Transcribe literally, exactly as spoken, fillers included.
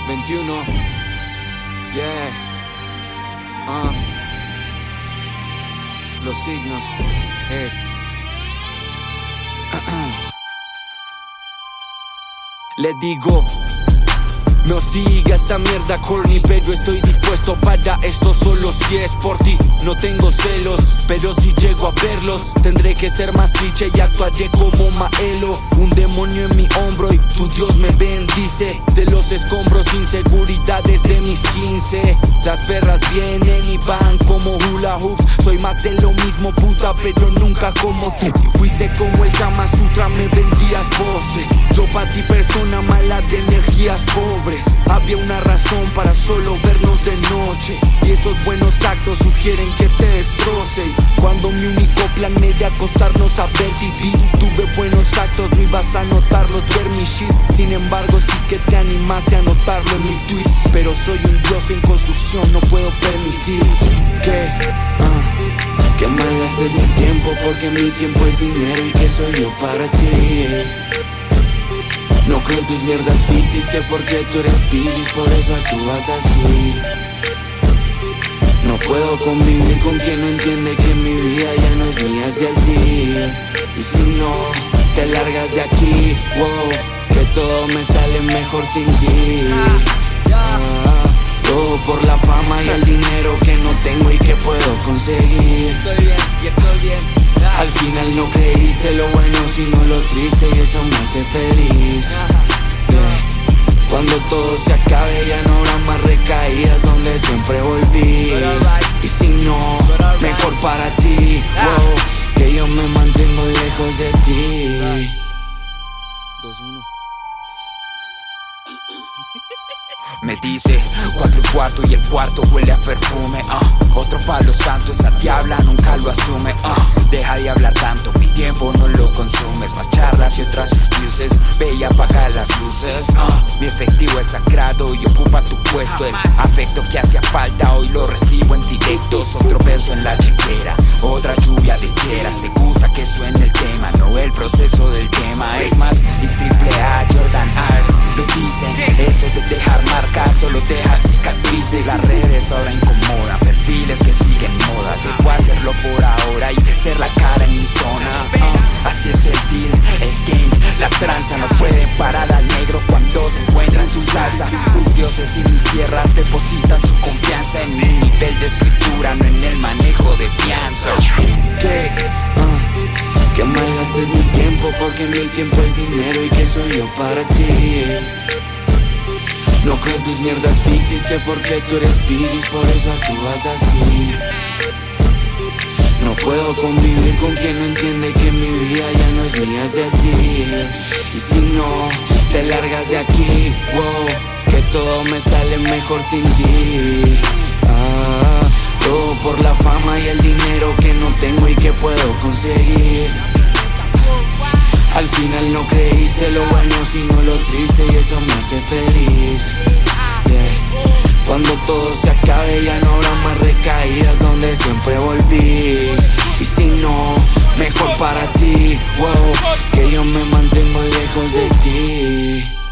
veintiuno, yeah, uh. Los signos, hey. Le digo, no siga esta mierda corny, pero estoy dispuesto para esto solo si es por ti. No tengo celos, pero si llego a verlos tendré que ser más cliché y actuaré como Maelo. Un demonio en mi hombro y tu Dios me bendice. De los escombros, inseguridades de mis quince. Las perras vienen y van como hula hoops. Soy más de lo mismo, puta, pero nunca como tú. Fuiste como el Kama Sutra, me vendías voces. Yo pa' ti persona mala de energías pobres. Había una razón para solo vernos de noche, y esos buenos actos sugieren que te destroce. Cuando mi único plan era acostarnos a ver T V, tuve buenos actos, no ibas a notarlos, ver mi shit. Sin embargo sí que te animaste a notarlo en mis tweets. Pero soy un dios en construcción, no puedo permitir que uh, que malgastes mi tiempo, porque mi tiempo es dinero y que soy yo para ti. No creo en tus mierdas fictis, que porque tú eres Piscis, por eso actúas así. No puedo convivir con quien no entiende que mi vida ya no es mía, es de ti. Y si no, te largas de aquí, wow, que todo me sale mejor sin ti. Ah, todo por la fama y el dinero que no tengo y que puedo conseguir. Estoy bien, y estoy bien. Al final no creíste lo bueno sino lo triste, y eso me hace feliz, yeah. Cuando todo se acabe ya no habrá más recaídas, donde siempre volví. Y si no, mejor para ti, wow, que yo me mantengo lejos de ti. dos uno. Me dice cuatro y cuarto y el cuarto huele a perfume, uh. Otro palo santo, esa diabla nunca lo asume, uh. Deja de hablar tanto, mi tiempo no lo consumes. Más charlas y otras excuses, ve y apaga las luces, uh. Mi efectivo es sagrado y ocupa tu puesto. El afecto que hacía falta hoy lo recibo en directos. Otro beso en la chequera, otra lluvia de quieras. Te gusta que suene el tema, no el proceso del tema. Es más, es triple A, Jordan R. Lo dicen, eso de dejar marcas solo deja cicatrices. Las redes ahora incomodan, perfiles que siguen moda. Debo hacerlo por ahora y ser la cara en mi zona, uh, así es el deal, el game, la tranza. No pueden parar al negro cuando se encuentra en su salsa. Mis dioses y mis tierras depositan su confianza en un nivel de escritura, no en el manejo de fianza. Que, uh, que malgastes mi tiempo, porque mi tiempo es dinero y que soy yo para ti. No creo en tus mierdas fictis, que porque tú eres Piscis, por eso actúas así. No puedo convivir con quien no entiende que mi vida ya no es mía, es de ti. Y si no, te largas de aquí, wow, que todo me sale mejor sin ti. Ah, todo por la fama y el dinero que no tengo y que puedo conseguir. Al final no creíste lo bueno sino lo triste, y eso me hace feliz, yeah. Cuando todo se acabe ya no habrá más recaídas, donde siempre volví. Y si no, mejor para ti, wow, que yo me mantengo lejos de ti.